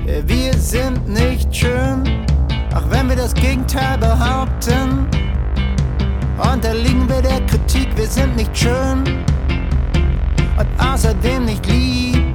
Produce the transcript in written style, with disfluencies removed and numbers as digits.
Wir sind nicht schön, auch wenn wir das Gegenteil behaupten. Unterliegen wir der Kritik, wir sind nicht schön und außerdem nicht lieb.